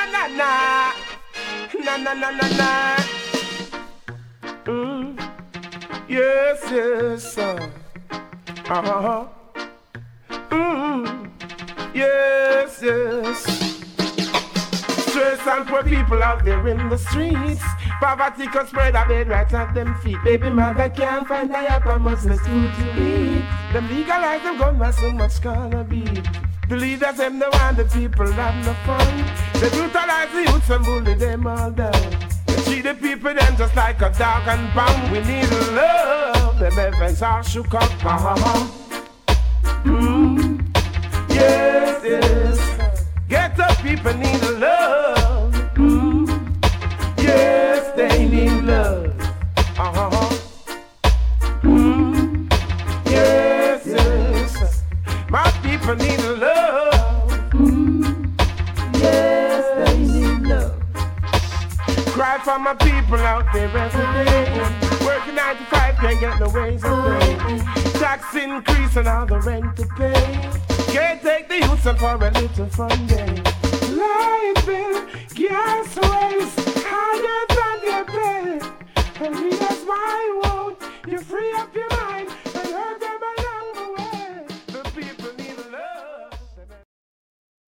na na, na na na na na. Yes, yes, yes, yes. Stress and poor people out there in the streets. Poverty can spread a bed right at them feet. Baby mother can't find a yap and much less food to eat. Them legalize them gun with so much gonna be. The leaders them the want the people have no fun. They brutalize the youths and bully them all down. They treat the people them just like a dog and pound. We need love. Them heavens are shook up. Yes, yes. Get up, people need love. Yes, they need love. Yes, yes. My people need love. Yes, they need love. Cry for my people out there every day. Working 9 to 5, can't get no ways of pay. Tax increase and all the rent to pay. Can't take the youths up for a little fun day. Life bill, gas waste, higher than your pay. And that's why I won't you free up your